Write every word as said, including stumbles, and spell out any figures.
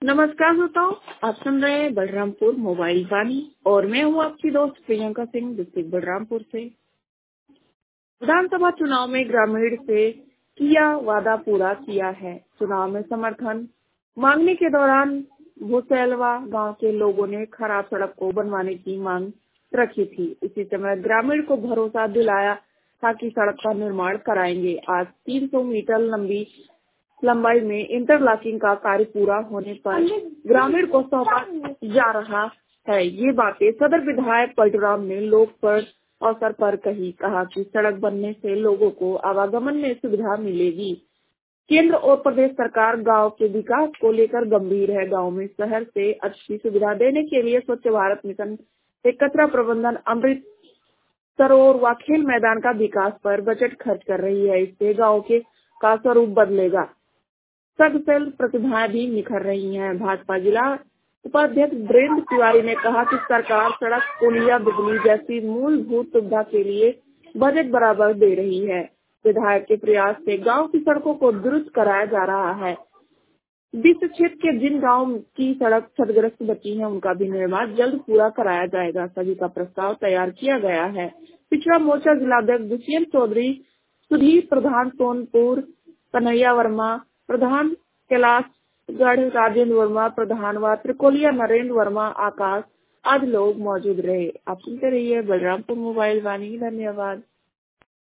नमस्कार दोस्तों, आप सुन रहे हैं बलरामपुर मोबाइल वाणी और मैं हूँ आपकी दोस्त प्रियंका सिंह डिस्ट्रिक्ट बलरामपुर से। विधानसभा चुनाव में ग्रामीण से किया वादा पूरा किया है। चुनाव में समर्थन मांगने के दौरान भूसैलवा गांव के लोगों ने खराब सड़क को बनवाने की मांग रखी थी। इसी समय ग्रामीण को भरोसा दिलाया था कि सड़क का निर्माण कराएंगे। आज तीन सौ मीटर लंबी लंबाई में इंटरलॉकिंग का कार्य पूरा होने पर ग्रामीण को सौंपा जा रहा है। ये बातें सदर विधायक पलटूराम ने लोक पर अवसर पर कही। कहा कि सड़क बनने से लोगों को आवागमन में सुविधा मिलेगी। केंद्र और प्रदेश सरकार गांव के विकास को लेकर गंभीर है। गांव में शहर से अच्छी सुविधा देने के लिए स्वच्छ भारत मिशन से कचरा प्रबंधन, अमृत सरोवर व खेल मैदान का विकास पर बजट खर्च कर रही है। इससे गाँव के का स्वरूप बदलेगा। सबसेल प्रतिभाएं भी निखर रही हैं। भाजपा जिला उपाध्यक्ष वीरेंद्र तिवारी ने कहा कि सरकार सड़क, पुलिया, बिजली जैसी मूलभूत सुविधा के लिए बजट बराबर दे रही है। विधायक के प्रयास से गांव की सड़कों को दुरुस्त कराया जा रहा है। विश्व क्षेत्र के जिन गांव की सड़क क्षतिग्रस्त बची है उनका भी निर्माण जल्द पूरा कराया जाएगा। सभी का प्रस्ताव तैयार किया गया है। पिछड़ा मोर्चा जिलाध्यक्ष दुष्यंत चौधरी, सुधीर प्रधान सोनपुर, कन्हैया वर्मा प्रधान, कैलाशगढ़ राजेंद्र वर्मा प्रधान व त्रिकोलिया नरेंद्र वर्मा, आकाश आदि लोग मौजूद रहे। आप सुनते रहिए बलरामपुर मोबाइल वाणी। धन्यवाद।